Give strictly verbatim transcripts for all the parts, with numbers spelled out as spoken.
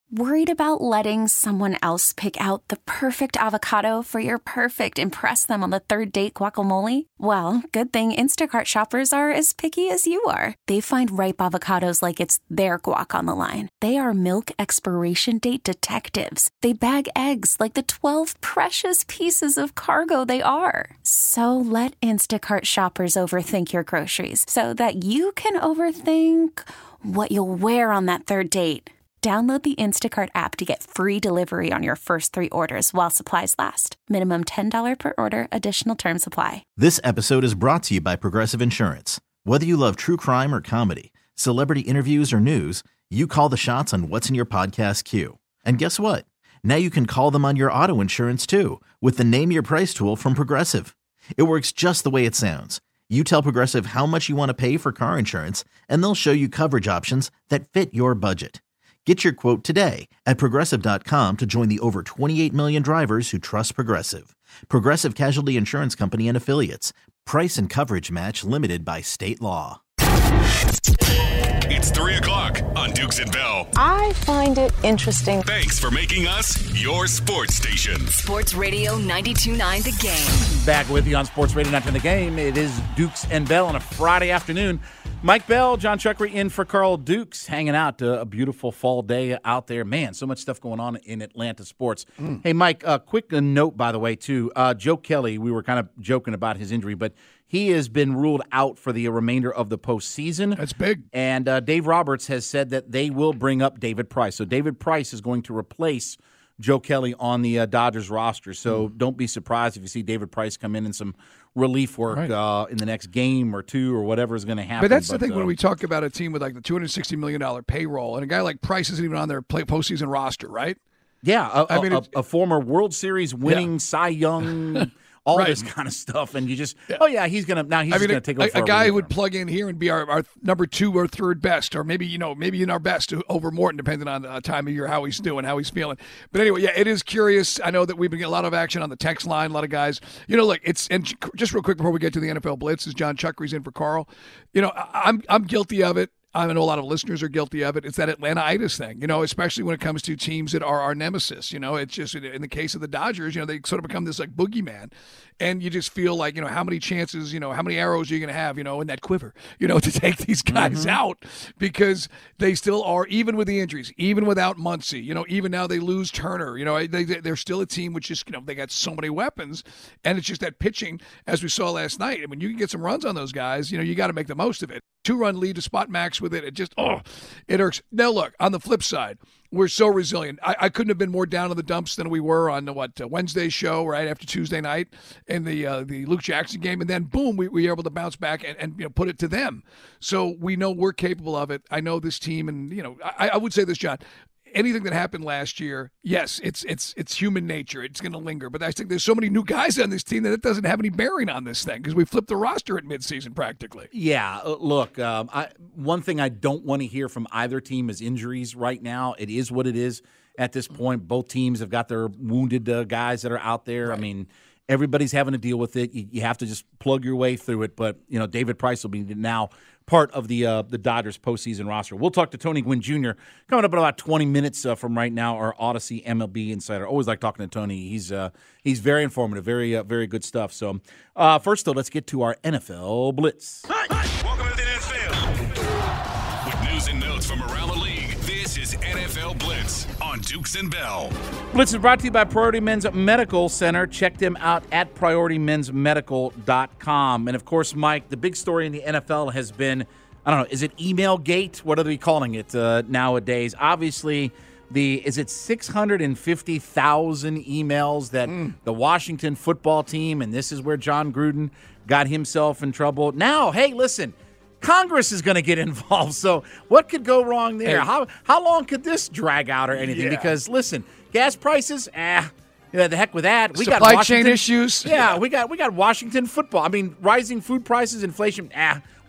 Worried about letting someone else pick out the perfect avocado for your perfect impress them on the third date guacamole? Well, good thing Instacart shoppers are as picky as you are. They find ripe avocados like it's their guac on the line. They are milk expiration date detectives. They bag eggs like the twelve precious pieces of cargo they are. So let Instacart shoppers overthink your groceries so that you can overthink what you'll wear on that third date. Download the Instacart app to get free delivery on your first three orders while supplies last. Minimum ten dollars per order. Additional terms apply. This episode is brought to you by Progressive Insurance. Whether you love true crime or comedy, celebrity interviews or news, you call the shots on what's in your podcast queue. And guess what? Now you can call them on your auto insurance too with the Name Your Price tool from Progressive. It works just the way it sounds. You tell Progressive how much you want to pay for car insurance, and they'll show you coverage options that fit your budget. Get your quote today at Progressive dot com to join the over twenty-eight million drivers who trust Progressive. Progressive Casualty Insurance Company and Affiliates. Price and coverage match limited by state law. It's three o'clock on Dukes and Bell. I find it interesting. Thanks for making us your sports station. Sports Radio ninety-two point nine The Game. Back with you on Sports Radio ninety-two point nine The Game. It is Dukes and Bell on a Friday afternoon. Mike Bell, John Chuckery in for Carl Dukes, hanging out. Uh, a beautiful fall day out there. Man, so much stuff going on in Atlanta sports. Mm. Hey, Mike, a uh, quick uh, note, by the way, too. Uh, Joe Kelly, we were kind of joking about his injury, but he has been ruled out for the remainder of the postseason. That's big. And uh, Dave Roberts has said that they will bring up David Price. So David Price is going to replace Joe Kelly on the uh, Dodgers roster. So mm. don't be surprised if you see David Price come in and some relief work right. uh, in the next game or two or whatever is going to happen. But that's but, the thing uh, when we talk about a team with like the two hundred sixty million dollars payroll, and a guy like Price isn't even on their play postseason roster, right? Yeah, a, I mean, a, a former World Series winning yeah. Cy Young all right. this kind of stuff, and you just, yeah. oh, yeah, he's going to, now he's I mean, going to take a, over a, a guy who would plug in here and be our, our number two or third best, or maybe, you know, maybe in our best over Morton, depending on the time of year, how he's doing, how he's feeling. But anyway, yeah, it is curious. I know that we've been getting a lot of action on the text line, a lot of guys. You know, look, it's, and just real quick before we get to the N F L Blitz, as John Chuckery's in for Carl, you know, I'm I'm guilty of it. I know a lot of listeners are guilty of it. It's that Atlanta-itis thing, you know, especially when it comes to teams that are our nemesis. You know, it's just in the case of the Dodgers, you know, they sort of become this like boogeyman. And you just feel like, you know, how many chances, you know, how many arrows are you going to have, you know, in that quiver, you know, to take these guys mm-hmm. out, because they still are, even with the injuries, even without Muncy, you know, even now they lose Turner, you know, they, they're still a team which is, you know, they got so many weapons. And it's just that pitching, as we saw last night. And when you can get some runs on those guys, you know, you got to make the most of it. Two-run lead to Spot Max with it. It just, oh, it irks. Now, look, on the flip side, we're so resilient. I, I couldn't have been more down in the dumps than we were on, the, what, uh, Wednesday's show, right after Tuesday night in the uh, the Luke Jackson game. And then, boom, we, we were able to bounce back and, and you know, put it to them. So we know we're capable of it. I know this team, and, you know, I, I would say this, John. Anything that happened last year, yes, it's it's it's human nature. It's going to linger. But I think there's so many new guys on this team that it doesn't have any bearing on this thing, because we flipped the roster at midseason practically. Yeah, uh, look, um, I, one thing I don't want to hear from either team is injuries right now. It is what it is at this point. Both teams have got their wounded uh, guys that are out there. Right. I mean, everybody's having to deal with it. You, you have to just plug your way through it. But, you know, David Price will be now part of the uh, the Dodgers postseason roster. We'll talk to Tony Gwynn Junior coming up in about twenty minutes uh, from right now, our Odyssey M L B insider. Always like talking to Tony. He's uh, he's very informative, very uh, very good stuff. So uh, first, though, let's get to our N F L Blitz. Hi. Hi. Welcome to the N F L. With news and notes from around the league, this is N F L Blitz on Dukes and Bell. Blitz is brought to you by Priority Men's Medical Center. Check them out at priority men's medical dot com. And, of course, Mike, the big story in the N F L has been, I don't know, is it email gate? What are they calling it uh, nowadays? Obviously, the is it six hundred fifty thousand emails that mm. the Washington football team, and this is where John Gruden got himself in trouble. Now, hey, listen, Congress is going to get involved. So what could go wrong there? Hey. How how long could this drag out or anything? Yeah. Because, listen, gas prices, ah, yeah, the heck with that. We Supply got Washington, chain issues. Yeah, we got we got Washington football. I mean, rising food prices, inflation, ah.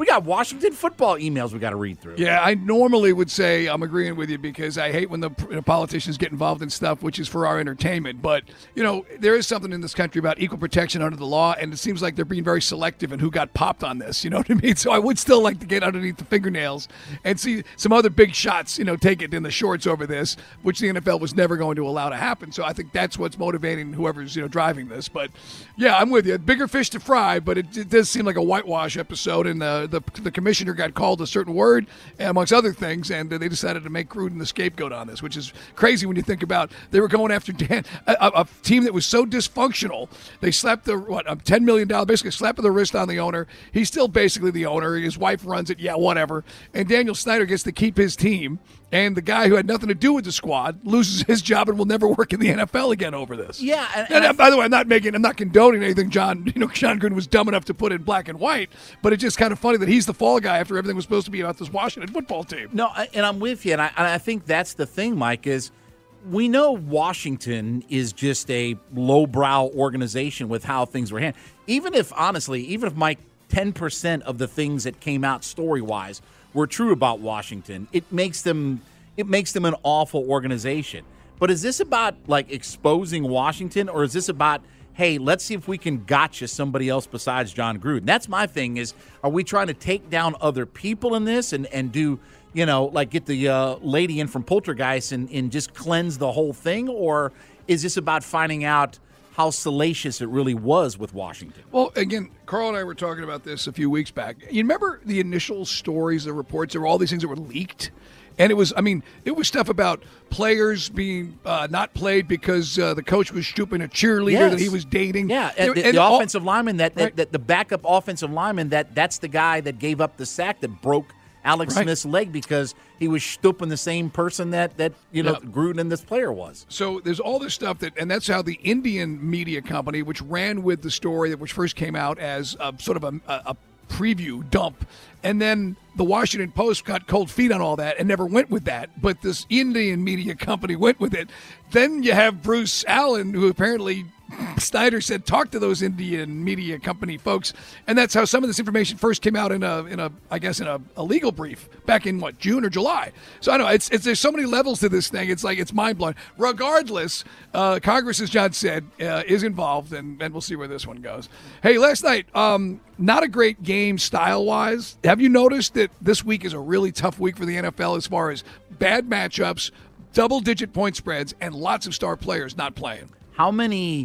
We got Washington football emails we got to read through. Yeah, I normally would say I'm agreeing with you because I hate when the the politicians get involved in stuff which is for our entertainment. But, you know, there is something in this country about equal protection under the law, and it seems like they're being very selective in who got popped on this. You know what I mean? So I would still like to get underneath the fingernails and see some other big shots, you know, take it in the shorts over this, which the N F L was never going to allow to happen. So I think that's what's motivating whoever's, you know, driving this. But, yeah, I'm with you. Bigger fish to fry, but it, it does seem like a whitewash episode, and uh, the the commissioner got called a certain word, amongst other things, and uh, they decided to make Gruden the scapegoat on this, which is crazy when you think about they were going after Dan, a, a team that was so dysfunctional. They slapped the what a ten million dollars, basically slapped the wrist on the owner. He's still basically the owner. His wife runs it. Yeah, whatever. And Daniel Snyder gets to keep his team. And the guy who had nothing to do with the squad loses his job and will never work in the N F L again over this. Yeah. And, and, and and by the way, I'm not making, I'm not condoning anything. John, you know, John Gruden was dumb enough to put in black and white, but it's just kind of funny that he's the fall guy after everything was supposed to be about this Washington football team. No, and I'm with you, and I, and I think that's the thing, Mike. Is we know Washington is just a lowbrow organization with how things were handled. Even if, honestly, even if Mike, ten percent of the things that came out story-wise were true about Washington, it makes them. It makes them an awful organization. But is this about, like, exposing Washington, or is this about, hey, let's see if we can gotcha somebody else besides John Gruden? That's my thing is, are we trying to take down other people in this and, and do, you know, like get the uh, lady in from Poltergeist and, and just cleanse the whole thing? Or is this about finding out how salacious it really was with Washington? Well, again, Carl and I were talking about this a few weeks back. You remember the initial stories, the reports, there were all these things that were leaked? And it was, I mean, it was stuff about players being uh, not played because uh, the coach was stooping a cheerleader yes. that he was dating. Yeah, and the, and the all, offensive lineman, that, that, right. that the backup offensive lineman, that that's the guy that gave up the sack that broke Alex right. Smith's leg because he was stooping the same person that, that you know, yeah. Gruden and this player was. So there's all this stuff that, and that's how the Indian media company, which ran with the story, which first came out as a, sort of a, a preview dump, and then the Washington Post got cold feet on all that and never went with that. But this Indian media company went with it. Then you have Bruce Allen, who apparently Snyder said talk to those Indian media company folks, and that's how some of this information first came out in a in a I guess in a, a legal brief back in what June or July. So I don't know, it's it's there's so many levels to this thing. It's like it's mind blowing. Regardless, uh, Congress, as John said, uh, is involved, and, and we'll see where this one goes. Hey, last night, um, not a great game style wise. Have you noticed that this week is a really tough week for the N F L as far as bad matchups, double digit point spreads, and lots of star players not playing? How many?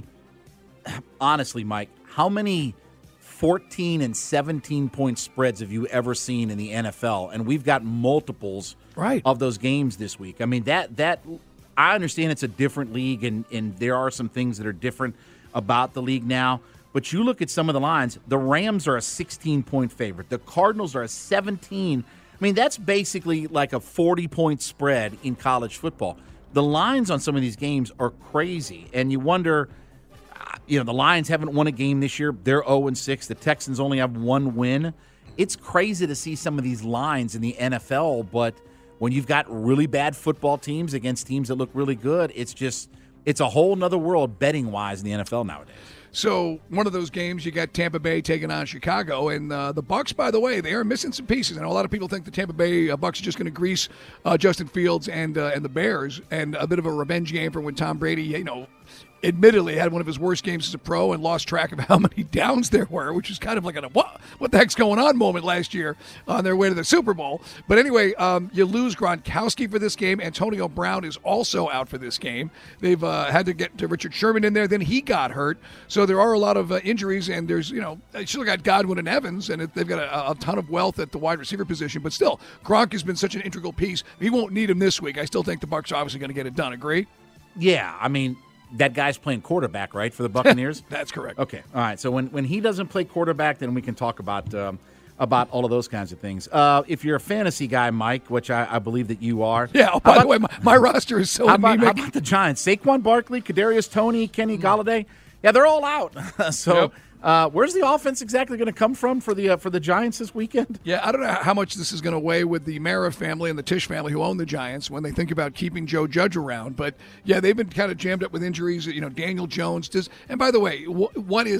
Honestly, Mike, how many fourteen and seventeen point spreads have you ever seen in the N F L? And we've got multiples right. of those games this week. I mean, that that I understand it's a different league, and, and there are some things that are different about the league now. But you look at some of the lines, the Rams are a sixteen point favorite. The Cardinals are a seventeen. I mean, that's basically like a forty point spread in college football. The lines on some of these games are crazy, and you wonder – you know, the Lions haven't won a game this year. They're oh and six. The Texans only have one win. It's crazy to see some of these lines in the N F L, but when you've got really bad football teams against teams that look really good, it's just it's a whole nother world betting-wise in the N F L nowadays. So one of those games, you got Tampa Bay taking on Chicago, and uh, the Bucs, by the way, they are missing some pieces. I know a lot of people think the Tampa Bay uh, Bucs are just going to grease uh, Justin Fields and uh, and the Bears, and a bit of a revenge game for when Tom Brady, you know, admittedly had one of his worst games as a pro and lost track of how many downs there were, which is kind of like a what, what the heck's going on moment last year on their way to the Super Bowl. But anyway, um, you lose Gronkowski for this game. Antonio Brown is also out for this game. They've uh, had to get to Richard Sherman in there. Then he got hurt. So there are a lot of uh, injuries, and there's, you know, they still got Godwin and Evans, and it, they've got a, a ton of wealth at the wide receiver position. But still, Gronk has been such an integral piece. He won't need him this week. I still think the Bucs are obviously going to get it done. Agree? Yeah, I mean, that guy's playing quarterback, right, for the Buccaneers? That's correct. Okay, all right. So when, when he doesn't play quarterback, then we can talk about um, about all of those kinds of things. Uh, if you're a fantasy guy, Mike, which I, I believe that you are. Yeah, oh, by about, the way, my, my roster is so how about, anemic. how about the Giants? Saquon Barkley, Kadarius Toney, Kenny Golladay? Yeah, they're all out. so Yep. uh, where's the offense exactly going to come from for the uh, for the Giants this weekend? Yeah, I don't know how much this is going to weigh with the Mara family and the Tisch family who own the Giants when they think about keeping Joe Judge around. But, yeah, they've been kind of jammed up with injuries. You know, Daniel Jones. Does, and, by the way, wh- what is he?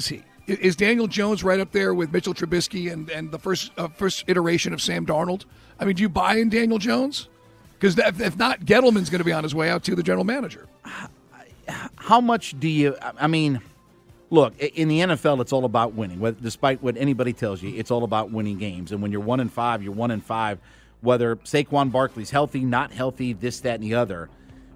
is Daniel Jones right up there with Mitchell Trubisky and, and the first uh, first iteration of Sam Darnold? I mean, do you buy in Daniel Jones? Because if not, Gettleman's going to be on his way out to the general manager. How much do you – I mean, look, in the N F L, it's all about winning. Despite what anybody tells you, it's all about winning games. And when you're one and five, you're one and five, whether Saquon Barkley's healthy, not healthy, this, that, and the other.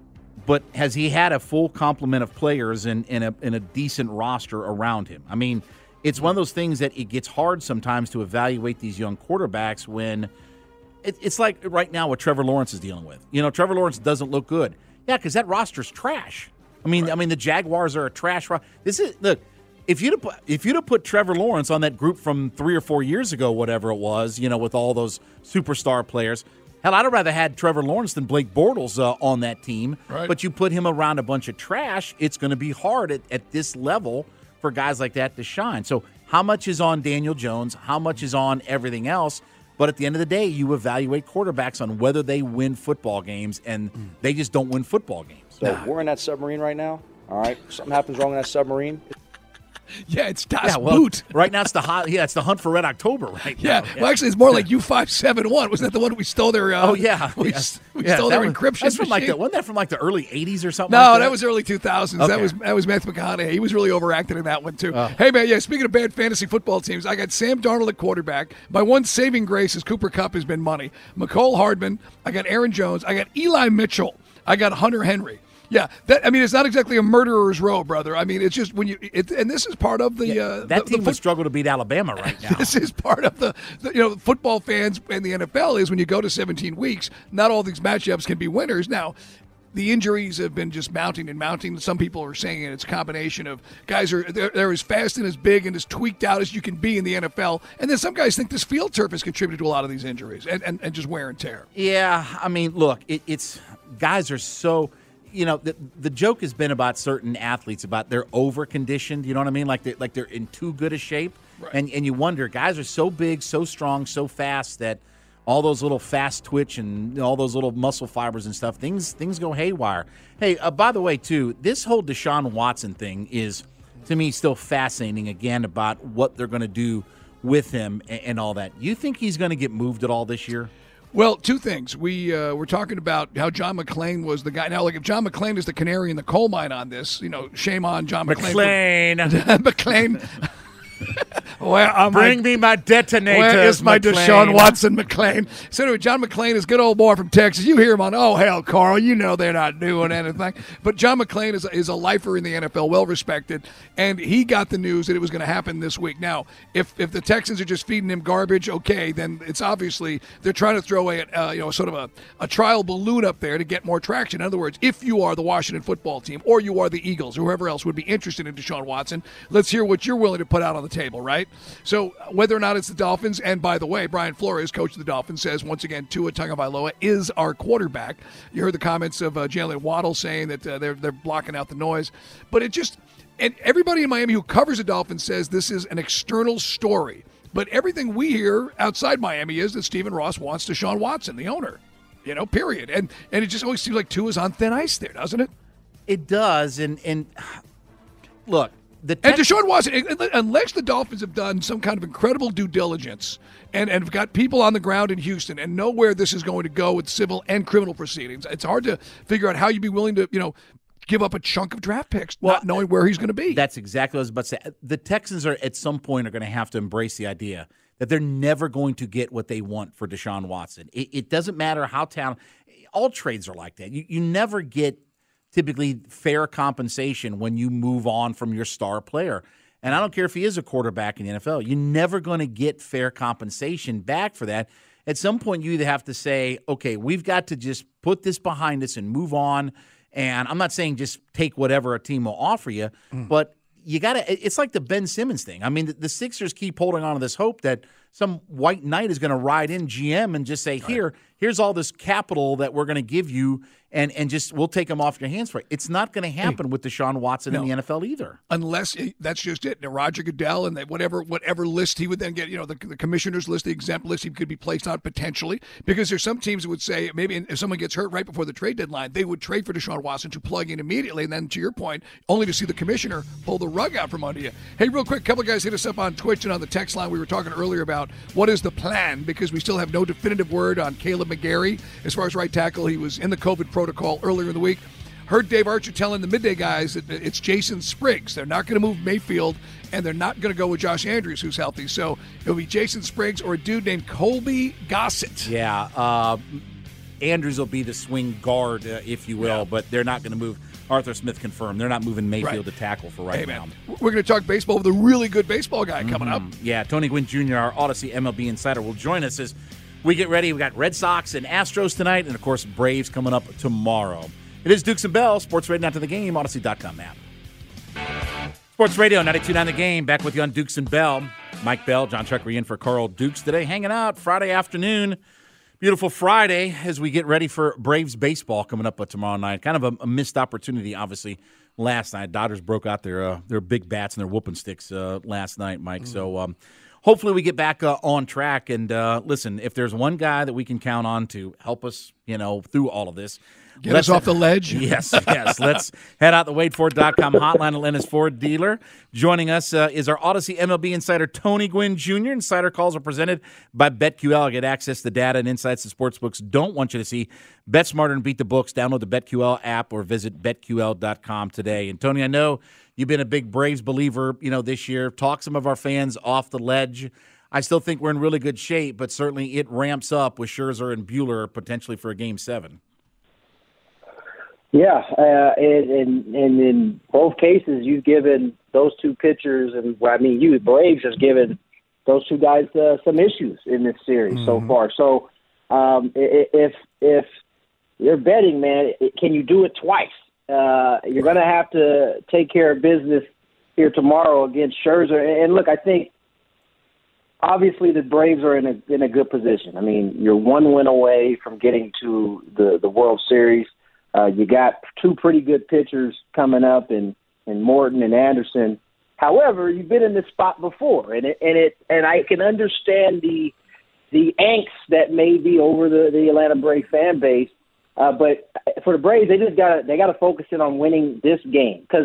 But has he had a full complement of players in, in, a, in a decent roster around him? I mean, it's one of those things that it gets hard sometimes to evaluate these young quarterbacks when – it's like right now what Trevor Lawrence is dealing with. You know, Trevor Lawrence doesn't look good. Yeah, because that roster's trash. I mean, right. I mean, the Jaguars are a trash roster. This is look. If you'd have put, if you'd have put Trevor Lawrence on that group from three or four years ago, whatever it was, you know, with all those superstar players, hell, I'd have rather had Trevor Lawrence than Blake Bortles uh, on that team. Right. But you put him around a bunch of trash, it's going to be hard at, at this level for guys like that to shine. So, how much is on Daniel Jones? How much is on everything else? But at the end of the day, you evaluate quarterbacks on whether they win football games, and mm. they just don't win football games. So nah. We're in that submarine right now, all right? Something happens wrong in that submarine. Yeah, it's Das yeah, well, Boot. Right now, it's the hot, yeah, it's the hunt for Red October right yeah. now. Yeah, well, actually, it's more like U five seventy-one. Wasn't that the one we stole their? Uh, oh yeah, we, yeah. we yeah, stole their was, encryption. That's from machine. like the, wasn't that from like the early eighties or something? No, like that? that was early two thousands. Okay. That was that was Matthew McConaughey. He was really overacting in that one too. Oh. Hey man, yeah. Speaking of bad fantasy football teams, I got Sam Darnold at quarterback. My one saving grace is Cooper Kupp has been money. McCole Hardman. I got Aaron Jones. I got Eli Mitchell. I got Hunter Henry. Yeah, that I mean, it's not exactly a murderer's row, brother. I mean, it's just when you it, and this is part of the yeah, uh, that the, team the would struggle to beat Alabama right now. This is part of the, the you know football fans and the N F L is when you go to seventeen weeks, not all these matchups can be winners. Now, the injuries have been just mounting and mounting. Some people are saying it's a combination of guys are they're, they're as fast and as big and as tweaked out as you can be in the N F L, and then some guys think this field turf has contributed to a lot of these injuries and, and, and just wear and tear. Yeah, I mean, look, it, it's guys are so. You know, the, the joke has been about certain athletes about they're over-conditioned, you know what I mean? Like they're, like they're in too good a shape. Right. And and you wonder, guys are so big, so strong, so fast that all those little fast twitch and all those little muscle fibers and stuff, things things go haywire. Hey, uh, by the way, too, this whole Deshaun Watson thing is, to me, still fascinating, again, about what they're going to do with him and, and all that. You think he's going to get moved at all this year? Well, two things. We uh, were talking about how John McClain was the guy. Now, like if John McClain is the canary in the coal mine on this, you know, shame on John McClain. McClain. McClain. Where are Bring my, me my detonators, Where is my McClain. Deshaun Watson McClain? So anyway, John McClain is a good old boy from Texas. You hear him on, oh, hell, Carl, you know they're not doing anything. But John McClain is a, is a lifer in the N F L, well-respected, and he got the news that it was going to happen this week. Now, if if the Texans are just feeding him garbage, okay, then it's obviously they're trying to throw a, uh, you know, sort of a, a trial balloon up there to get more traction. In other words, if you are the Washington football team or you are the Eagles or whoever else would be interested in Deshaun Watson, let's hear what you're willing to put out on the table, right? So whether or not it's the Dolphins, and by the way, Brian Flores, coach of the Dolphins, says once again Tua Tagovailoa is our quarterback. You heard the comments of uh, Jalen Waddle saying that uh, they're they're blocking out the noise, but it just and everybody in Miami who covers the Dolphins says this is an external story. But everything we hear outside Miami is that Stephen Ross wants Deshaun Watson, the owner. You know, period. And and it just always seems like Tua's on thin ice there, doesn't it? It does, and and look. The and Deshaun Watson, unless the Dolphins have done some kind of incredible due diligence and, and have got people on the ground in Houston and know where this is going to go with civil and criminal proceedings, it's hard to figure out how you'd be willing to, you know, give up a chunk of draft picks, well, not knowing where he's going to be. That's exactly what I was about to say. The Texans are at some point are going to have to embrace the idea that they're never going to get what they want for Deshaun Watson. It, it doesn't matter how talented. All trades are like that. You, you never get typically fair compensation when you move on from your star player. And I don't care if he is a quarterback in the N F L. You're never going to get fair compensation back for that. At some point, you either have to say, okay, we've got to just put this behind us and move on. And I'm not saying just take whatever a team will offer you, mm. but you got to – it's like the Ben Simmons thing. I mean, the, the Sixers keep holding on to this hope that some white knight is going to ride in G M and just say, here, here's all this capital that we're going to give you, and, and just we'll take them off your hands for it. It's not going to happen hey, with Deshaun Watson no. in the N F L either. Unless that's just it. Now, Roger Goodell and whatever whatever list he would then get, you know, the, the commissioner's list, the exempt list he could be placed on potentially, because there's some teams that would say maybe if someone gets hurt right before the trade deadline, they would trade for Deshaun Watson to plug in immediately, and then to your point, only to see the commissioner pull the rug out from under you. Hey, real quick, a couple of guys hit us up on Twitch and on the text line. We were talking earlier about what is the plan, because we still have no definitive word on Caleb McGarry as far as right tackle. He was in the COVID protocol earlier in the week. Heard Dave Archer telling the midday guys that it's Jason Spriggs. They're not going to move Mayfield, and they're not going to go with Josh Andrews, who's healthy. So it'll be Jason Spriggs or a dude named Colby Gossett. Yeah, uh, Andrews will be the swing guard, uh, if you will, yeah. but they're not going to move. Arthur Smith confirmed they're not moving Mayfield right. to tackle for right hey, now. Man. We're going to talk baseball with a really good baseball guy coming mm-hmm. up. Yeah, Tony Gwynn Junior, our Odyssey M L B insider, will join us as we get ready. We got Red Sox and Astros tonight, and of course Braves coming up tomorrow. It is Dukes and Bell, Sports Radio After the Game, Odyssey dot com app. Sports Radio ninety-two point nine The Game, back with you on Dukes and Bell. Mike Bell, John Chuckery in for Carl Dukes today, hanging out Friday afternoon. Beautiful Friday as we get ready for Braves baseball coming up tomorrow night. Kind of a, a missed opportunity, obviously, last night. Dodgers broke out their uh, their big bats and their whooping sticks uh, last night, Mike. Mm. So um, hopefully we get back uh, on track. And uh, listen, if there's one guy that we can count on to help us, you know, through all of this, Get us off the ledge? Yes, yes. Let's head out the Wade Ford dot com hotline, Atlanta's Ford dealer. Joining us uh, is our Odyssey M L B insider, Tony Gwynn Junior Insider calls are presented by BetQL. Get access to the data and insights the sportsbooks don't want you to see. Bet smarter and beat the books. Download the BetQL app or visit Bet Q L dot com today. And, Tony, I know you've been a big Braves believer, you know, this year. Talk some of our fans off the ledge. I still think we're in really good shape, but certainly it ramps up with Scherzer and Buehler potentially for a Game seven. Yeah, uh, and, and, and in both cases, you've given those two pitchers, and well, I mean, you, Braves, has given those two guys uh, some issues in this series mm-hmm. so far. So um, if if you're betting, man, can you do it twice? Uh, you're going to have to take care of business here tomorrow against Scherzer. And look, I think obviously the Braves are in a in a good position. I mean, you're one win away from getting to the, the World Series. Uh, you got two pretty good pitchers coming up in, in Morton and Anderson. However, you've been in this spot before, and it, and it and I can understand the the angst that may be over the, the Atlanta Braves fan base. Uh, but for the Braves, they just got they got to focus in on winning this game, because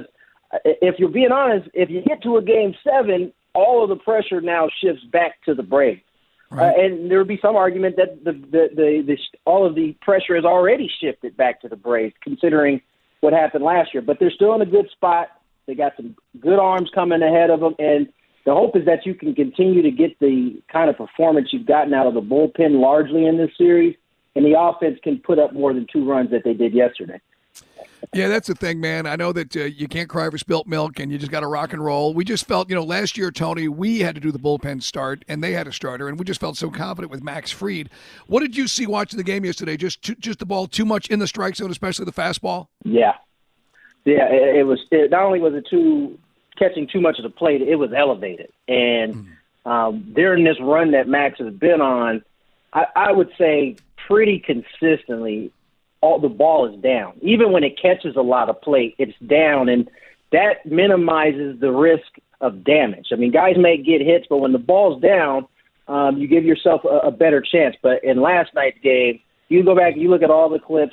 if you're being honest, if you get to a Game seven, all of the pressure now shifts back to the Braves. Right. Uh, and there would be some argument that the, the, the, the all of the pressure has already shifted back to the Braves, considering what happened last year. But they're still in a good spot. They got some good arms coming ahead of them, and the hope is that you can continue to get the kind of performance you've gotten out of the bullpen largely in this series, and the offense can put up more than two runs that they did yesterday. Yeah, that's the thing, man. I know that uh, you can't cry for spilt milk, and you just got to rock and roll. We just felt, you know, last year, Tony, we had to do the bullpen start, and they had a starter, and we just felt so confident with Max Fried. What did you see watching the game yesterday? Just just the ball too much in the strike zone, especially the fastball? Yeah. Yeah, it, it was. It, not only was it too catching too much of the plate, it was elevated. And mm. um, during this run that Max has been on, I, I would say pretty consistently, all the ball is down. Even when it catches a lot of plate, it's down, and that minimizes the risk of damage. I mean, guys may get hits, but when the ball's down, um, you give yourself a, a better chance. But in last night's game, you go back and you look at all the clips,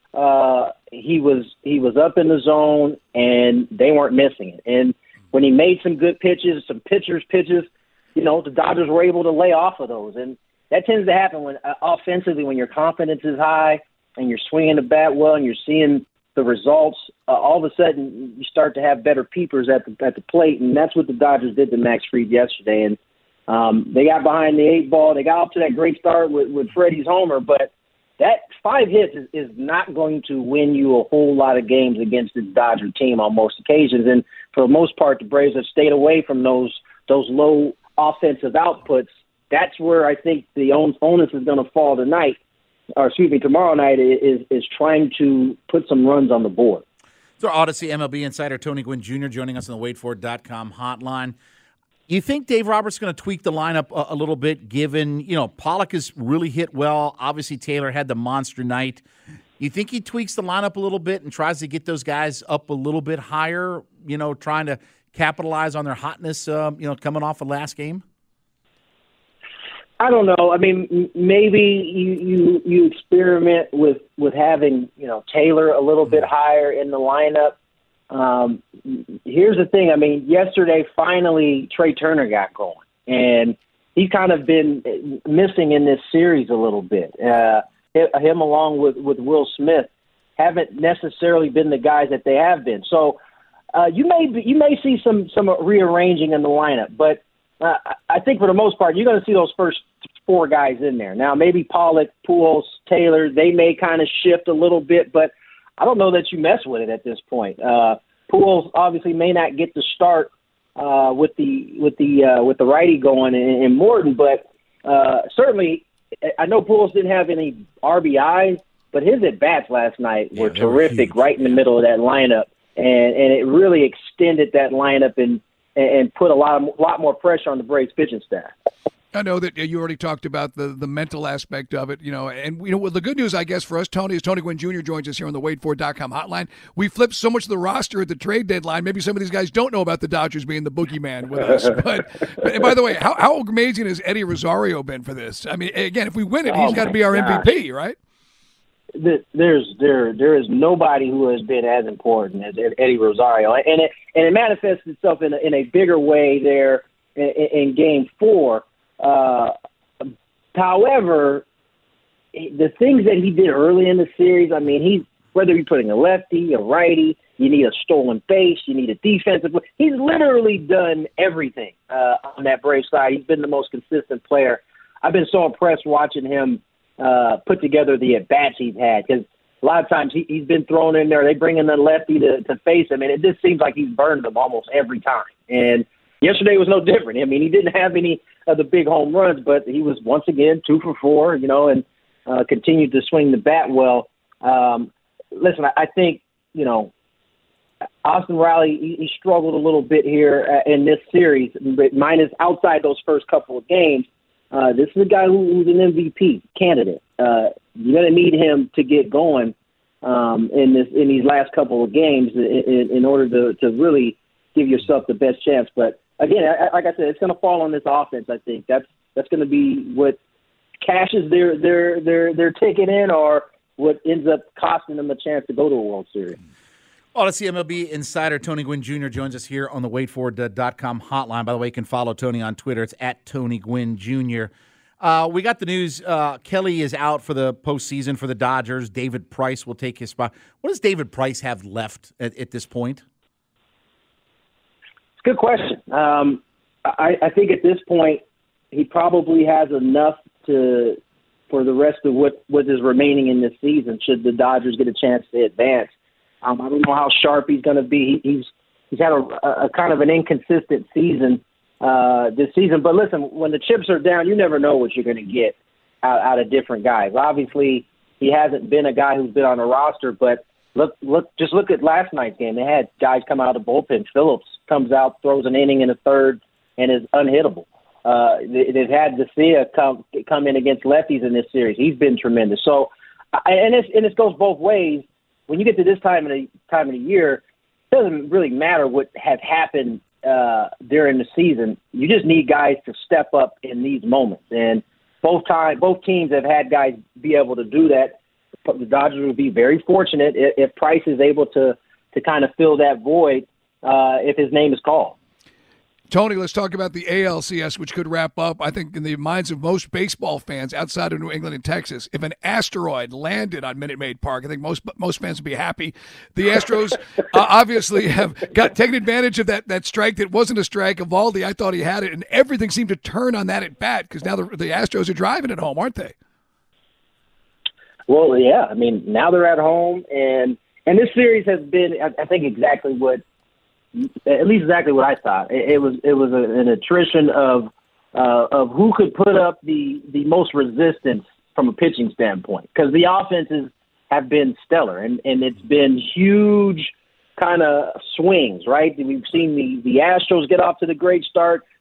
uh, he was he was up in the zone, and they weren't missing it. And when he made some good pitches, some pitchers' pitches, you know, the Dodgers were able to lay off of those. And that tends to happen when uh, offensively, when your confidence is high, and you're swinging the bat well, and you're seeing the results, uh, all of a sudden you start to have better peepers at the at the plate, and that's what the Dodgers did to Max Fried yesterday. And um, they got behind the eight ball. They got off to that great start with, with Freddie's homer, but that five hits is, is not going to win you a whole lot of games against the Dodger team on most occasions. And for the most part, the Braves have stayed away from those those low offensive outputs. That's where I think the onus is going to fall tonight. Or excuse me, tomorrow night is is trying to put some runs on the board. So, Odyssey M L B insider Tony Gwynn Junior joining us on the Wade Ford dot com hotline. You think Dave Roberts is going to tweak the lineup a, a little bit, given, you know, Pollock has really hit well. Obviously, Taylor had the monster night. You think he tweaks the lineup a little bit and tries to get those guys up a little bit higher, you know, trying to capitalize on their hotness, um, you know, coming off the last game? I don't know. I mean, maybe you, you, you experiment with, with having, you know, Taylor a little bit higher in the lineup. Um, here's the thing. I mean, yesterday, finally, Trey Turner got going, and he's kind of been missing in this series a little bit. Uh, him along with, with Will Smith haven't necessarily been the guys that they have been. So uh, you may be, you may see some, some rearranging in the lineup, but uh, I think for the most part, you're going to see those first four guys in there. Now, maybe Pollock, Pujols, Taylor, they may kind of shift a little bit, but I don't know that you mess with it at this point. Uh, Pujols obviously may not get the start uh, with the with the uh, with the righty going in, in Morton, but uh, certainly I know Pujols didn't have any R B Is, but his at bats last night were yeah, terrific, were right in the middle of that lineup, and and it really extended that lineup and and put a lot of, lot more pressure on the Braves pitching staff. I know that you already talked about the, the mental aspect of it, you know, and you know well, the good news, I guess, for us, Tony, is Tony Gwynn Junior joins us here on the Wade Ford dot com hotline. We flipped so much of the roster at the trade deadline. Maybe some of these guys don't know about the Dodgers being the boogeyman with us. But, but by the way, how, how amazing has Eddie Rosario been for this? I mean, again, if we win it, he's oh got to be our gosh. M V P, right? There's there there is nobody who has been as important as Eddie Rosario, and it and it manifests itself in a, in a bigger way there in, in Game Four. Uh, however, the things that he did early in the series, I mean, he's whether you're putting a lefty, a righty, you need a stolen base, you need a defensive. He's literally done everything uh, on that Braves side. He's been the most consistent player. I've been so impressed watching him uh, put together the at-bats he's had, because a lot of times he, he's been thrown in there. They bring in the lefty to, to face him, and it just seems like he's burned them almost every time. And yesterday was no different. I mean, he didn't have any of the big home runs, but he was once again two for four, you know, and uh, continued to swing the bat well. Um, listen, I, I think, you know, Austin Riley, he, he struggled a little bit here uh, in this series, but minus outside those first couple of games. Uh, this is a guy who, who's an M V P candidate. Uh, you're going to need him to get going um, in this in these last couple of games in, in, in order to, to really give yourself the best chance. But again, I, like I said, it's going to fall on this offense. I think that's that's going to be what cashes their their their their ticket in, or what ends up costing them a chance to go to a World Series. Odyssey M L B insider Tony Gwynn Junior joins us here on the Wade Ford dot com hotline. By the way, you can follow Tony on Twitter. It's at Tony Gwynn Junior Uh, we got the news. Uh, Kelly is out for the postseason for the Dodgers. David Price will take his spot. What does David Price have left at, at this point? It's a good question. Um, I, I think at this point he probably has enough to for the rest of what, what is remaining in this season, should the Dodgers get a chance to advance. Um, I don't know how sharp he's going to be. He, he's he's had a, a kind of an inconsistent season uh, this season. But listen, when the chips are down, you never know what you're going to get out, out of different guys. Obviously, he hasn't been a guy who's been on the roster, but look, look, just look at last night's game. They had guys come out of the bullpen. Phillips comes out, throws an inning in a third, and is unhittable. Uh, they, they've had Garcia come come in against lefties in this series. He's been tremendous. So, and it's, and it goes both ways. When you get to this time of the time of the year, it doesn't really matter what has happened uh, during the season. You just need guys to step up in these moments, and both time both teams have had guys be able to do that. The Dodgers would be very fortunate if, if Price is able to to kind of fill that void uh, if his name is called. Tony, let's talk about the A L C S, which could wrap up, I think, in the minds of most baseball fans outside of New England and Texas. If an asteroid landed on Minute Maid Park, I think most most fans would be happy. The Astros uh, obviously have got taken advantage of that, that strike that wasn't a strike. Evaldi, I thought he had it, and everything seemed to turn on that at bat, because now the, the Astros are driving at home, aren't they? Well, yeah. I mean, now they're at home, and and this series has been, I, I think, exactly what at least exactly what I thought. It, it was it was a, an attrition of uh, of who could put up the, the most resistance from a pitching standpoint, because the offenses have been stellar, and, and it's been huge kind of swings, right? We've seen the, the Astros get off to the great start.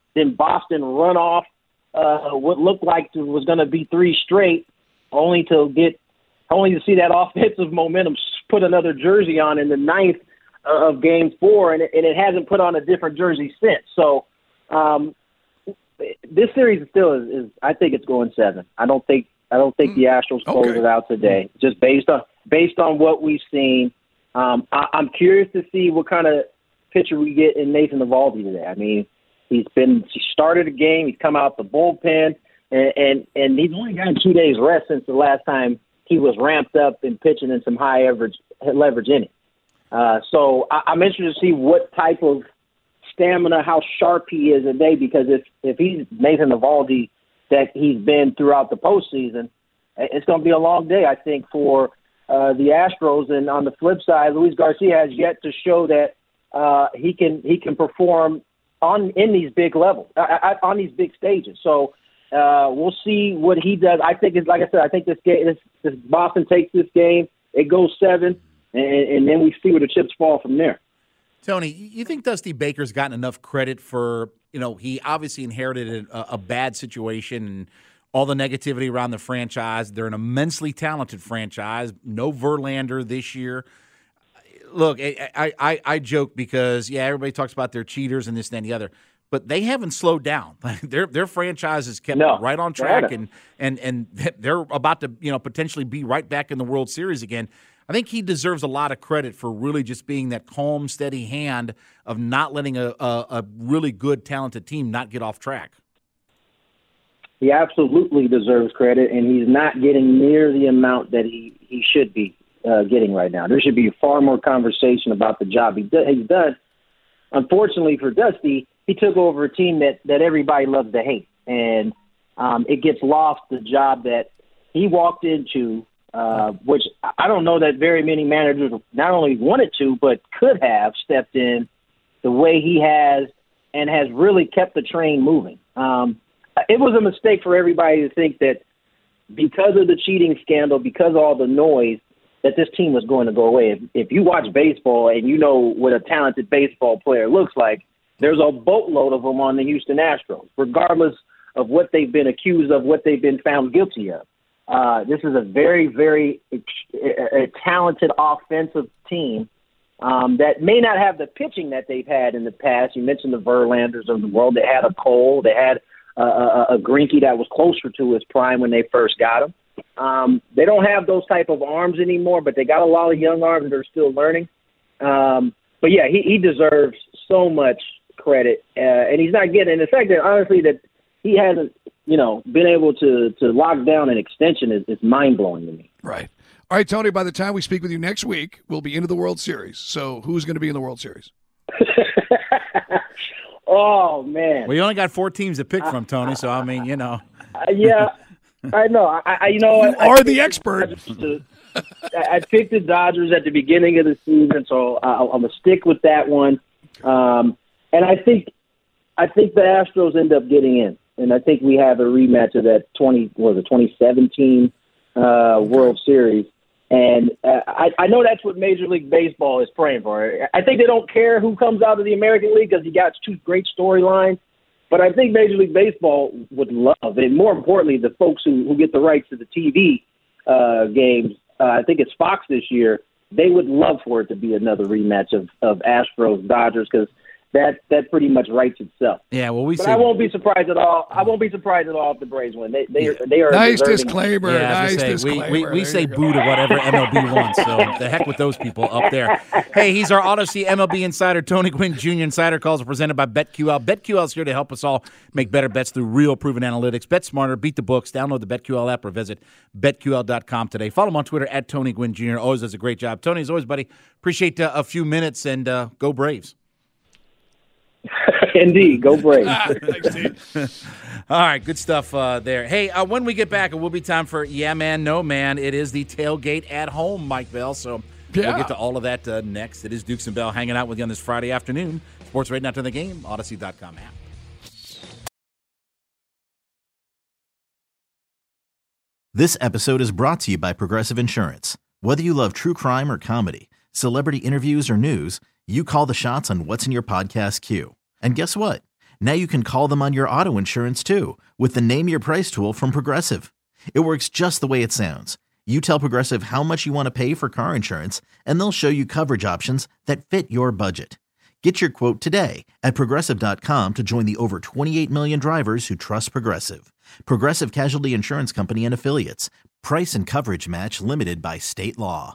then Boston run off uh, what looked like it was going to be three straight, only to get only to see that offensive momentum put another jersey on in the ninth of Game Four, and it, and it hasn't put on a different jersey since. So um, this series still is, is. I think it's going seven. I don't think. I don't think the Astros close okay. it out today, just based on based on what we've seen. Um, I, I'm curious to see what kind of pitcher we get in Nathan Eovaldi today. I mean, he's been he started a game, he's come out the bullpen, and, and and he's only got two days rest since the last time he was ramped up and pitching in some high average leverage innings. Uh, so I, I'm interested to see what type of stamina, how sharp he is today, because if if he's Nathan Eovaldi that he's been throughout the postseason, it's going to be a long day, I think, for uh, the Astros. And on the flip side, Luis Garcia has yet to show that uh, he can he can perform on in these big levels, uh, on these big stages. So uh, we'll see what he does. I think it's like I said. I think this game, this, this Boston takes this game. It goes seven, and, and then we see where the chips fall from there. Tony, you think Dusty Baker's gotten enough credit for, you know, he obviously inherited a, a bad situation and all the negativity around the franchise. They're an immensely talented franchise. No Verlander this year. Look, I, I, I joke because, yeah, everybody talks about their cheaters and this and that and the other, but they haven't slowed down. their their franchise has kept no, right on track, and, and, and they're about to, you know, potentially be right back in the World Series again. I think he deserves a lot of credit for really just being that calm, steady hand of not letting a, a, a really good, talented team not get off track. He absolutely deserves credit, and he's not getting near the amount that he, he should be uh, getting right now. There should be far more conversation about the job he do, he's done. Unfortunately for Dusty, he took over a team that, that everybody loves to hate, and um, it gets lost the job that he walked into, Uh, which I don't know that very many managers not only wanted to, but could have stepped in the way he has and has really kept the train moving. Um, it was a mistake for everybody to think that because of the cheating scandal, because of all the noise, that this team was going to go away. If, if you watch baseball and you know what a talented baseball player looks like, there's a boatload of them on the Houston Astros, regardless of what they've been accused of, what they've been found guilty of. Uh, this is a very, very a, a talented offensive team um, that may not have the pitching that they've had in the past. You mentioned the Verlanders of the world. They had a Cole. They had a, a, a Greinke that was closer to his prime when they first got him. Um, they don't have those type of arms anymore, but they got a lot of young arms that are still learning. Um, but, yeah, he, he deserves so much credit, uh, and he's not getting – and the fact that, honestly, that he hasn't – you know, been able to, to lock down an extension is, is mind-blowing to me. Right. All right, Tony, by the time we speak with you next week, we'll be into the World Series. So who's going to be in the World Series? Oh, man. Well, you only got four teams to pick from, Tony, so, I mean, you know. Uh, yeah, I know. I, I You know, you I, are I the expert. The, I picked the Dodgers at the beginning of the season, so I, I'm going to stick with that one. Um, and I think I think the Astros end up getting in. And I think we have a rematch of that twenty what was it twenty seventeen uh, World Series, and uh, I, I know that's what Major League Baseball is praying for. I think they don't care who comes out of the American League because you got two great storylines. But I think Major League Baseball would love, and more importantly, the folks who, who get the rights to the T V uh, games. Uh, I think it's Fox this year. They would love for it to be another rematch of of Astros Dodgers because. That that pretty much writes itself. Yeah, well, we. But say, I won't be surprised at all. I won't be surprised at all if the Braves win. They they are, they are nice deserving. disclaimer. Yeah, nice say, disclaimer. We, we, we say boo to whatever M L B wants. So the heck with those people up there. Hey, he's our Odyssey M L B insider, Tony Gwynn Junior Insider calls are presented by BetQL. BetQL is here to help us all make better bets through real proven analytics. Bet smarter, beat the books. Download the BetQL app or visit bet Q L dot com today. Follow him on Twitter at Tony Gwynn Junior Always does a great job. Tony, as always, buddy, appreciate uh, a few minutes and uh, go Braves. Indeed, go Braves. All right, good stuff uh, there. Hey, uh, when we get back, it will be time for Yeah Man, No Man. It is the tailgate at home, Mike Bell. So yeah. We'll get to all of that uh, next. It is Dukes and Bell hanging out with you on this Friday afternoon. Sports right now to the game, Odyssey dot com app. This episode is brought to you by Progressive Insurance. Whether you love true crime or comedy, celebrity interviews or news, you call the shots on what's in your podcast queue. And guess what? Now you can call them on your auto insurance too with the Name Your Price tool from Progressive. It works just the way it sounds. You tell Progressive how much you want to pay for car insurance, and they'll show you coverage options that fit your budget. Get your quote today at Progressive dot com to join the over twenty-eight million drivers who trust Progressive. Progressive Casualty Insurance Company and Affiliates. Price and coverage match limited by state law.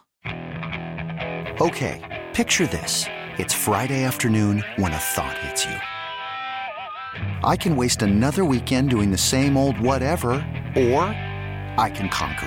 Okay, picture this. It's Friday afternoon when a thought hits you. I can waste another weekend doing the same old whatever, or I can conquer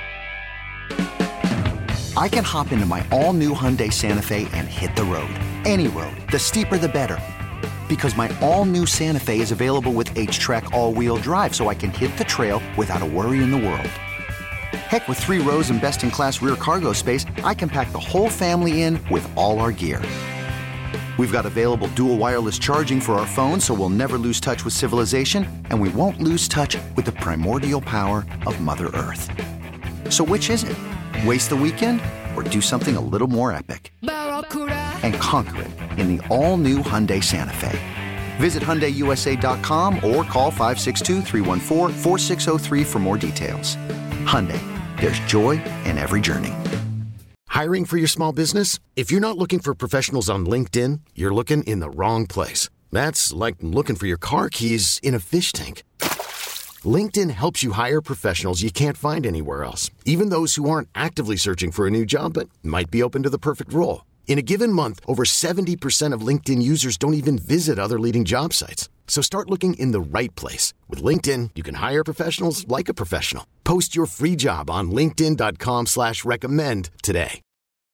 it. I can hop into my all-new Hyundai Santa Fe and hit the road. Any road. The steeper, the better. Because my all-new Santa Fe is available with H-Track all-wheel drive, so I can hit the trail without a worry in the world. Heck, with three rows and best-in-class rear cargo space, I can pack the whole family in with all our gear. We've got available dual wireless charging for our phones, so we'll never lose touch with civilization, and we won't lose touch with the primordial power of Mother Earth. So which is it? Waste the weekend or do something a little more epic? And conquer it in the all-new Hyundai Santa Fe. Visit Hyundai U S A dot com or call five six two, three one four, four six zero three for more details. Hyundai, there's joy in every journey. Hiring for your small business? If you're not looking for professionals on LinkedIn, you're looking in the wrong place. That's like looking for your car keys in a fish tank. LinkedIn helps you hire professionals you can't find anywhere else, even those who aren't actively searching for a new job but might be open to the perfect role. In a given month, over seventy percent of LinkedIn users don't even visit other leading job sites. So start looking in the right place. With LinkedIn, you can hire professionals like a professional. Post your free job on linkedin dot com slash recommend today.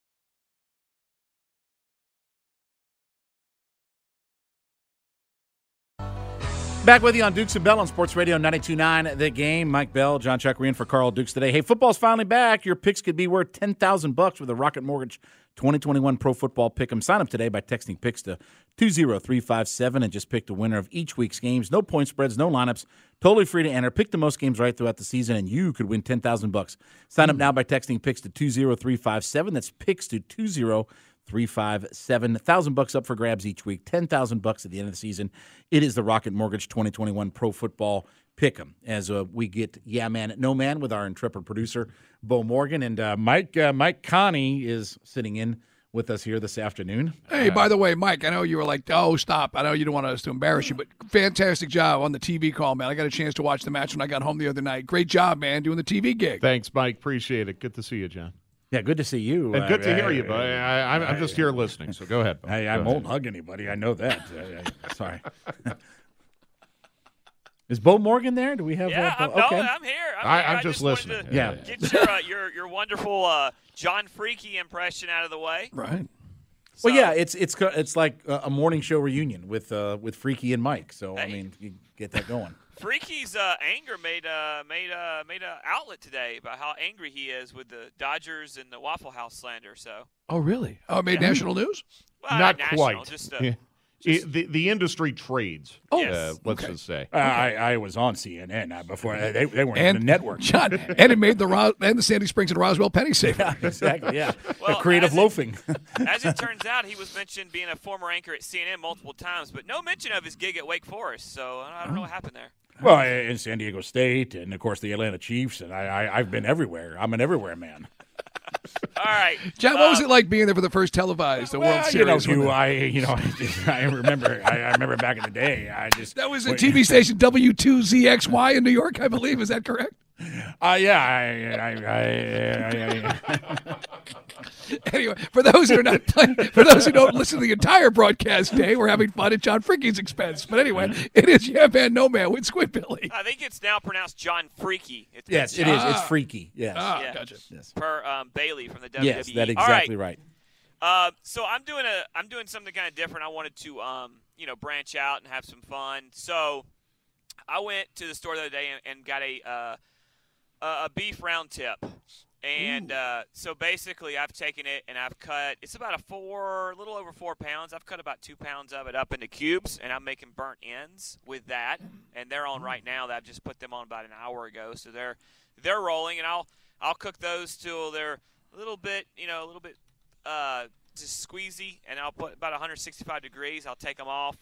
Back with you on Dukes and Bell on Sports Radio ninety-two point nine The Game. Mike Bell, John Chuckery in for Carl Dukes today. Hey, football's finally back. Your picks could be worth ten thousand bucks with a Rocket Mortgage twenty twenty-one Pro Football Pick'em. Sign up today by texting picks to two zero three five seven and just pick the winner of each week's games. No point spreads, no lineups. Totally free to enter. Pick the most games right throughout the season, and you could win ten thousand bucks. Sign up now by texting picks to two zero three five seven. That's picks to two zero three five seven. one thousand bucks up for grabs each week. ten thousand bucks at the end of the season. It is the Rocket Mortgage twenty twenty-one Pro Football Pick'em as uh, we get Yeah Man No Man with our intrepid producer, Bo Morgan. And uh, Mike uh, Mike Connie is sitting in with us here this afternoon. Hey, uh, by the way, Mike, I know you were like, oh, stop. I know you don't want us to embarrass you, but fantastic job on the T V call, man. I got a chance to watch the match when I got home the other night. Great job, man, doing the T V gig. Thanks, Mike. Appreciate it. Good to see you, John. Yeah, good to see you. And good uh, to hear uh, you, but I, I, I'm just here listening, so go ahead. I, I won't hug anybody. I know that. uh, sorry. Is Bo Morgan there? Do we have? Yeah, uh, I'm, okay. no, I'm here. I'm, I, here. I'm I just, just listening. To yeah. Get your, uh, your your wonderful uh, John Freaky impression out of the way. Right. So, well, yeah, it's it's it's like a morning show reunion with uh, with Freaky and Mike. So hey. I mean, you get that going. Freaky's uh, anger made uh, made uh, made an outlet today about how angry he is with the Dodgers and the Waffle House slander. So. Oh really? Oh, it made yeah. national news? Well, not national, quite. Just, uh, yeah. just it, the the industry trades. Oh, uh, yes. let's okay. just say. Uh, I I was on C N N before they they weren't and, in the network. John, and it made the Ros- and the Sandy Springs and Roswell penny saver. Yeah, exactly. Yeah. Well, the creative as loafing. It, as it turns out, he was mentioned being a former anchor at C N N multiple times, but no mention of his gig at Wake Forest. So I don't know what happened there. Well, in San Diego State, and of course the Atlanta Chiefs, and I, I I've been everywhere. I'm an everywhere man. All right, John. What uh, was it like being there for the first televised the well, World Series? You know, you, I you know I remember I, I remember back in the day. I just that was a T V station W two Z X Y in New York, I believe. Is that correct? Uh, yeah. I, I, I, I, I, Anyway, for those who are not playing, for those who don't listen to the entire broadcast day, we're having fun at John Freaky's expense. But anyway, it is Yeah Man No Man with Squidbilly. I think it's now pronounced John Freaky. It's, yes, it's it John, is. It's freaky. Yes. Ah, yeah. gotcha. Yes. Per um, Bailey from the W W E. Yes, that's exactly All right. right. Uh, so I'm doing a I'm doing something kind of different. I wanted to um, you know branch out and have some fun. So I went to the store the other day and, and got a uh, a beef round tip. And uh, so basically I've taken it and I've cut, it's about a four, a little over four pounds. I've cut about two pounds of it up into cubes, and I'm making burnt ends with that. And they're on right now. I've just put them on about an hour ago. So they're they're rolling, and I'll I'll cook those till they're a little bit, you know, a little bit uh, just squeezy. And I'll put about one hundred sixty-five degrees. I'll take them off.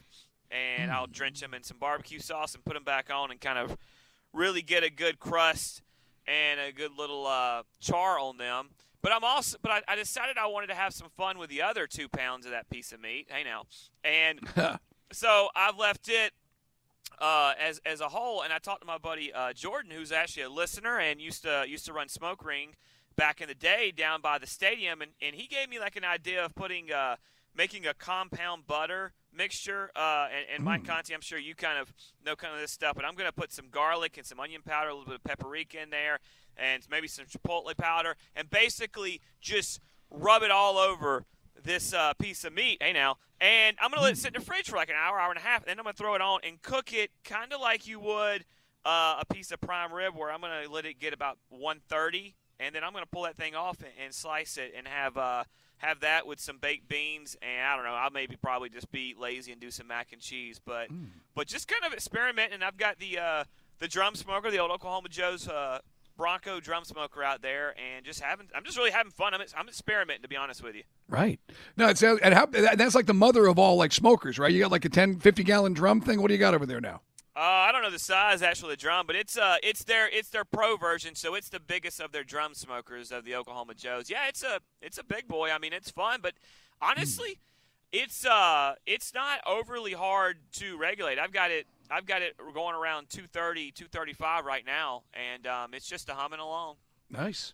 and I'll drench them in some barbecue sauce and put them back on and kind of really get a good crust and a good little uh, char on them. But I'm also, but I, I decided I wanted to have some fun with the other two pounds of that piece of meat. Hey now, and so I've left it uh, as as a whole. And I talked to my buddy uh, Jordan, who's actually a listener and used to used to run Smoke Ring back in the day down by the stadium, and, and he gave me like an idea of putting uh, making a compound butter mixture. Uh, and, and Mike Conti, I'm sure you kind of know kind of this stuff, but I'm going to put some garlic and some onion powder, a little bit of paprika in there, and maybe some chipotle powder, and basically just rub it all over this uh, piece of meat. Hey, now. And I'm going to let it sit in the fridge for like an hour, hour and a half, and then I'm going to throw it on and cook it kind of like you would uh, a piece of prime rib, where I'm going to let it get about one thirty, and then I'm going to pull that thing off and, and slice it and have uh, have that with some baked beans. And I don't know, I'll maybe probably just be lazy and do some mac and cheese. But mm. but just kind of experimenting. I've got the uh, the drum smoker, the old Oklahoma Joe's uh, Bronco drum smoker out there, and just having I'm just really having fun. I'm I'm experimenting, to be honest with you. Right. No, it's and how, that's like the mother of all like smokers, right? You got like a ten, fifty gallon drum thing. What do you got over there now? Uh, I don't know the size actually of the drum, but it's uh it's their it's their pro version, so it's the biggest of their drum smokers of the Oklahoma Joes. Yeah, it's a it's a big boy. I mean, it's fun, but honestly, mm. it's uh it's not overly hard to regulate. I've got it I've got it going around two thirty, two thirty-five right now, and um, it's just a humming along. Nice.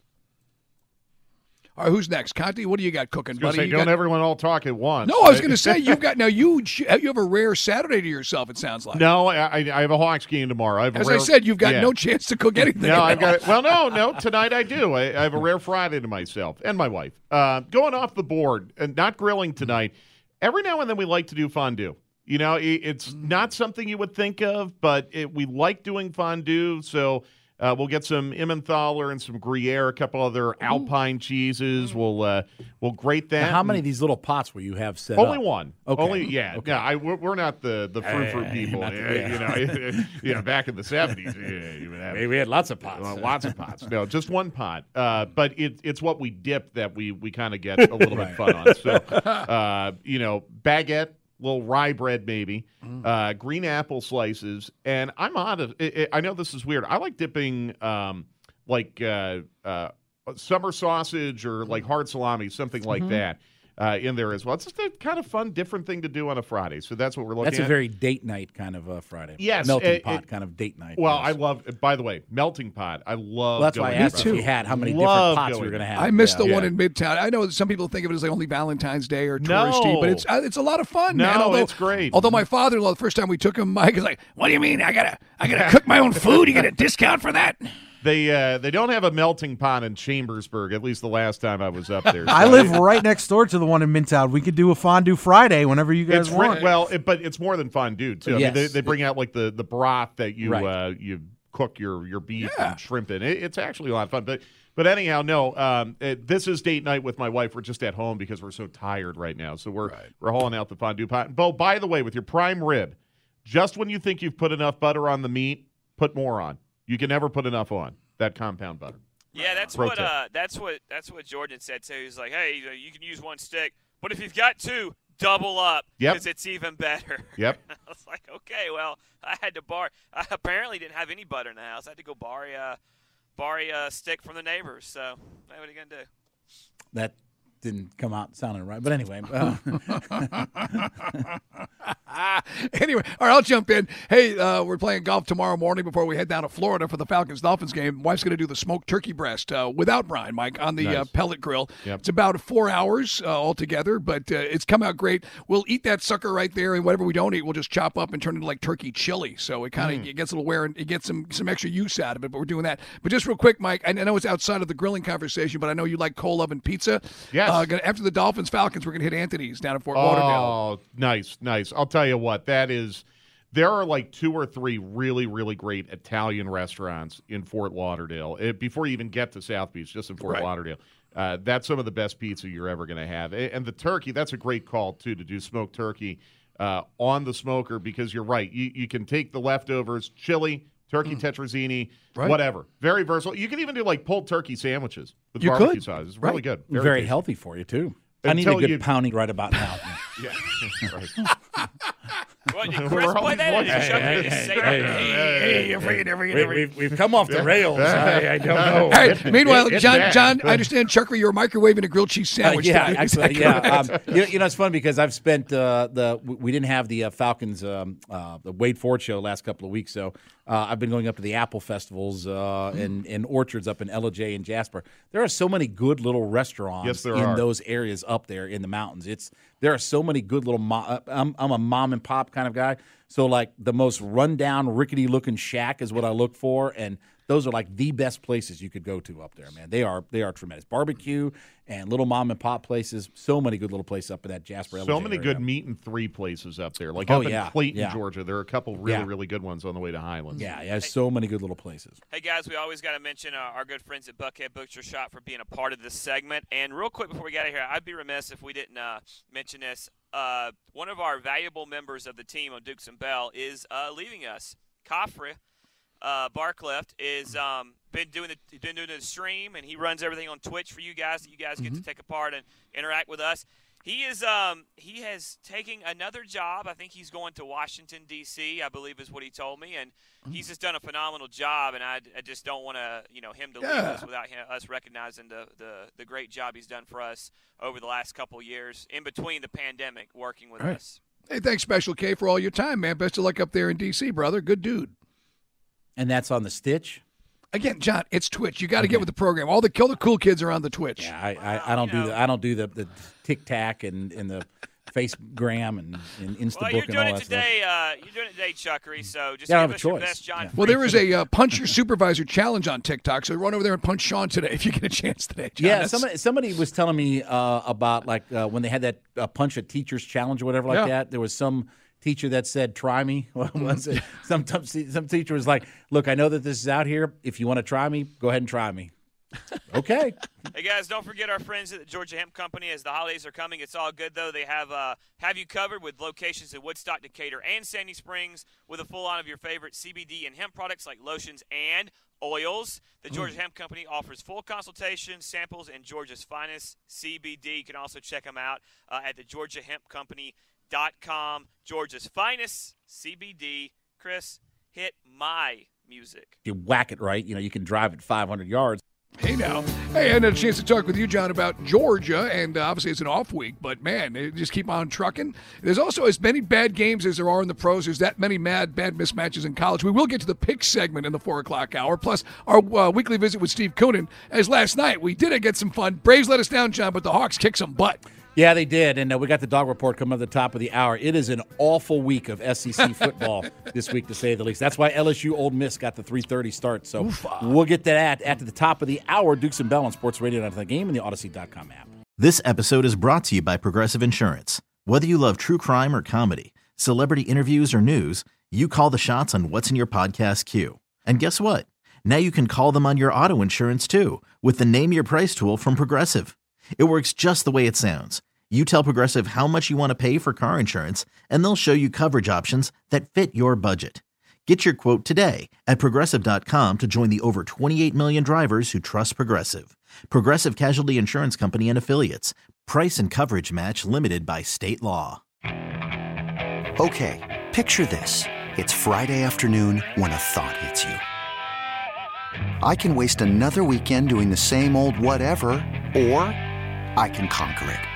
All right, who's next? Conti, what do you got cooking, buddy? Say, you don't got... everyone all talk at once. No, I was going to say, you've got, now you you have a rare Saturday to yourself, it sounds like. No, I, I have a Hawks game tomorrow. I have a As rare, I said, you've got yeah. no chance to cook anything. No, I've got it. Well, no, no, tonight I do. I, I have a rare Friday to myself and my wife. Uh, going off the board and not grilling tonight. Every now and then we like to do fondue. You know, it, it's not something you would think of, but it, we like doing fondue, so... Uh, we'll get some Emmentaler and some Gruyere, a couple other Alpine cheeses. We'll uh, we'll grate that. Now, how many of these little pots will you have set Only up? one. Okay. Only yeah. Okay. Yeah. I, we're, we're not the the fruit fruit people. not uh, the- yeah. You know, you know, back in the seventies, yeah, you would have We had lots of pots. uh, lots of pots. No, just one pot. Uh, but it, it's what we dip that we we kind of get a little bit fun on. So, uh, you know, baguette. Little rye bread, maybe, uh, green apple slices, and I'm on it, it. I know this is weird. I like dipping, um, like uh, uh, summer sausage or like hard salami, something like Mhm. that, uh, in there as well. It's just a kind of fun, different thing to do on a Friday. So that's what we're looking That's at. a very date night kind of uh, Friday. Yes, melting it- pot it- kind of date night. Well, yes. I love. By the way, melting pot. I love. Well, that's why I going asked Friday. if you had how many Love different pots we going were going to there. have. I missed Yeah. the one Yeah. in Midtown. I know some people think of it as like only Valentine's Day or No. touristy, but it's uh, it's a lot of fun, No, man. Although, it's great. Although my father-in-law, the first time we took him, Mike is like, "What do you mean? I gotta I gotta cook my own food? You get a discount for that?" They uh, they don't have a melting pot in Chambersburg. At least the last time I was up there. I So live it- right next door to the one in Midtown. We could do a fondue Friday whenever you guys It's want. fr- well, it, but it's more than fondue too. I Yes. mean, they, they bring out like the, the broth that you Right. uh, you cook your, your beef and shrimp in. It, it's actually a lot of fun. But but anyhow, no. Um, it, this is date night with my wife. We're just at home because we're so tired right now. So we're we're hauling out the fondue pot. And Bo, by the way, with your prime rib, just when you think you've put enough butter on the meat, put more on. You can never put enough on that compound butter. Yeah, that's Pro what tip. uh, that's what that's what Jordan said too. He's like, hey, you know, you can use one stick, but if you've got two, double up Yep. because it's even better. Yep. I was like, okay, well, I had to borrow. I apparently didn't have any butter in the house. I had to go borrow a borrow a stick from the neighbors. So, what are you gonna do? That didn't come out sounding right. But anyway. Uh, Anyway, all right, I'll jump in. Hey, uh, we're playing golf tomorrow morning before we head down to Florida for the Falcons-Dolphins game. Wife's going to do the smoked turkey breast uh, without brine, Mike, on the Nice. uh, pellet grill. Yep. It's about four hours uh, altogether, but uh, it's come out great. We'll eat that sucker right there, and whatever we don't eat, we'll just chop up and turn it into like turkey chili. So it kind of Mm. it gets a little wear and it gets some, some extra use out of it, but we're doing that. But just real quick, Mike, I know it's outside of the grilling conversation, but I know you like cold oven pizza. Yes. Uh, gonna, after the Dolphins-Falcons, we're going to hit Anthony's down in Fort Lauderdale. Oh, nice, nice. I'll tell you what, that is – there are like two or three really, really great Italian restaurants in Fort Lauderdale. It, before you even get to South Beach, just in Fort Right. Lauderdale. Uh, that's some of the best pizza you're ever going to have. A- And the turkey, that's a great call, too, to do smoked turkey uh, on the smoker because you're right. You, you can take the leftovers, chili, turkey tetrazzini, Right. whatever. Very versatile. You can even do like pulled turkey sandwiches with You barbecue could. sauce. It's really Right. good. Very, tasty. healthy for you, too. I need a Until good you- pounding right about now. Yeah, right. Well, Chris, play that in. Hey, hey, hey, hey, hey, hey, forget it, forget it, forget it. We've come off the rails. I, I don't know. Hey, It- meanwhile, it- John, it's John, bad. I understand, Chucker, you're microwaving a grilled cheese sandwich. Uh, yeah, today. actually, Is that yeah. Um, correct? you, know, you know, it's fun because I've spent uh, the we didn't have the uh, Falcons um, uh, the Wade Ford show last couple of weeks, so uh, I've been going up to the Apple festivals uh, and, and orchards up in L J and Jasper. There are so many good little restaurants Yes, there in are. those areas up there in the mountains. It's there are so many good little. Mo- uh, I'm I'm a mom and pop kind of guy, so like the most rundown, rickety looking shack is what I look for, and those are like the best places you could go to up there, man. They are they are tremendous. Barbecue and little mom and pop places. So many good little places up in that Jasper. So L J many area. good meat and three places up there. Like Oh, up in yeah, Clayton, yeah. Georgia, there are a couple really, Yeah. really good ones on the way to Highlands. Yeah, yeah, so many good little places. Hey, guys, we always got to mention uh, our good friends at Buckhead Butcher Shop for being a part of this segment. And real quick before we get out of here, I'd be remiss if we didn't uh, mention this. Uh, one of our valuable members of the team on Dukes and Bell is uh, leaving us. Kafra uh, Barcleft is um, been doing the been doing the stream, and he runs everything on Twitch for you guys that you guys get Mm-hmm. to take a part and interact with us. He is um, he has taken another job. I think he's going to Washington D C, I believe is what he told me, and Mm-hmm. he's just done a phenomenal job. And I, I just don't want to you know him to leave Yeah. us without him, us recognizing the, the the great job he's done for us over the last couple of years in between the pandemic, working with All right. us. Hey, thanks, Special K, for all your time, man. Best of luck up there in D C, brother. Good dude. And that's on the Stitch. Again, John, it's Twitch. You got to get with the program. All the kill the cool kids are on the Twitch. Yeah, I, I, I don't do the I don't do the, the Tic Tac and, and the Facegram and, and Instabook Well, you're and doing all it that today. Uh, you're doing it today, Chuckery. So just Yeah, I give have a us your choice. best, John. Yeah. Well, there is a uh, punch your supervisor challenge on TikTok, so run over there and punch Sean today if you get a chance today. John. Yeah, That's- somebody somebody was telling me uh, about like uh, when they had that uh, punch a teachers challenge or whatever like Yeah. that. There was some teacher that said, "Try me." What was it? Some some teacher was like, "Look, I know that this is out here. If you want to try me, go ahead and try me." Okay. Hey guys, don't forget our friends at the Georgia Hemp Company. As the holidays are coming, it's all good though. They have uh, have you covered with locations in Woodstock, Decatur, and Sandy Springs, with a full line of your favorite C B D and hemp products like lotions and oils. The Georgia Hemp Company offers full consultation, samples, and Georgia's finest C B D. You can also check them out uh, at the georgia hemp company dot com. Georgia's finest C B D. Chris, hit my music. If you whack it right, you know you can drive it five hundred yards. Hey now. Hey, I had a chance to talk with you, John, about Georgia, and uh, obviously it's an off week, but man, they just keep on trucking. There's also as many bad games as there are in the pros. There's that many mad, bad mismatches in college. We will get to the pick segment in the four o'clock hour, plus our uh, weekly visit with Steve Coonan. As last night, we did get some fun. Braves let us down, John, but the Hawks kicked some butt. Yeah, they did, and uh, we got the dog report coming at the top of the hour. It is an awful week of S E C football this week, to say the least. That's why L S U Ole Miss got the three thirty start. So we'll get to that at the top of the hour. Dukes and Bell on Sports Radio Night of the Game and the Odyssey dot com app. This episode is brought to you by Progressive Insurance. Whether you love true crime or comedy, celebrity interviews or news, you call the shots on what's in your podcast queue. And guess what? Now you can call them on your auto insurance too, with the Name Your Price tool from Progressive. It works just the way it sounds. You tell Progressive how much you want to pay for car insurance, and they'll show you coverage options that fit your budget. Get your quote today at Progressive dot com to join the over twenty-eight million drivers who trust Progressive. Progressive Casualty Insurance Company and Affiliates. Price and coverage match limited by state law. Okay, picture this. It's Friday afternoon when a thought hits you. I can waste another weekend doing the same old whatever, or I can conquer it.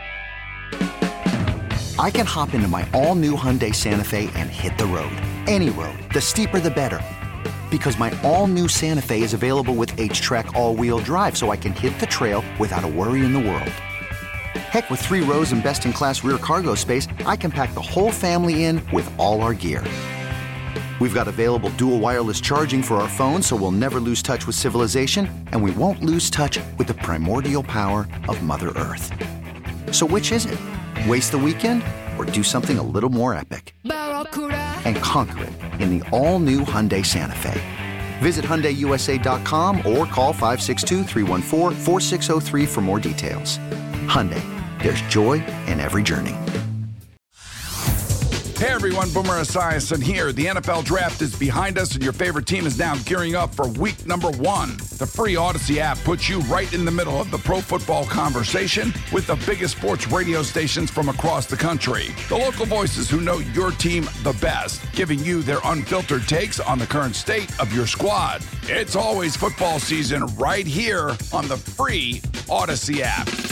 I can hop into my all-new Hyundai Santa Fe and hit the road. Any road. The steeper, the better. Because my all-new Santa Fe is available with H-Track all-wheel drive, so I can hit the trail without a worry in the world. Heck, with three rows and best-in-class rear cargo space, I can pack the whole family in with all our gear. We've got available dual wireless charging for our phones, so we'll never lose touch with civilization, and we won't lose touch with the primordial power of Mother Earth. So which is it? Waste the weekend or do something a little more epic? And conquer it in the all-new Hyundai Santa Fe. Visit Hyundai U S A dot com or call five six two, three one four, four six zero three for more details. Hyundai, there's joy in every journey. Hey everyone, Boomer Esiason here. The N F L Draft is behind us and your favorite team is now gearing up for week number one. The free Odyssey app puts you right in the middle of the pro football conversation with the biggest sports radio stations from across the country. The local voices who know your team the best, giving you their unfiltered takes on the current state of your squad. It's always football season right here on the free Odyssey app.